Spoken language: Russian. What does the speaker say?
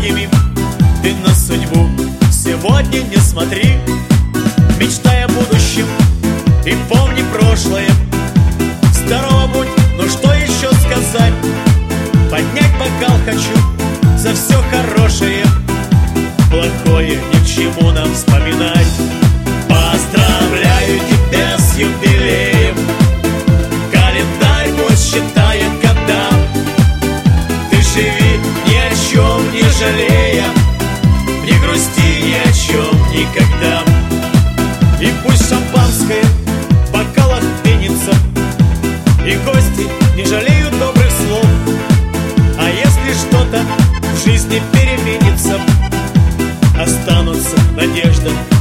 многими. Ты на судьбу сегодня не смотри, мечтай о будущем и помни прошлое. Здорово будь, ну что еще сказать? Поднять бокал хочу за все хорошее, плохое ни к чему нам вспоминать. Поздравляю тебя с юбилеем, календарь пусть считает года. Ты живи ни о чем не жалея, не грусти ни о чем никогда. И пусть шампанское в бокалах пенится, и гости не жалеют добрых слов. А если что-то в жизни переменится, останутся надежда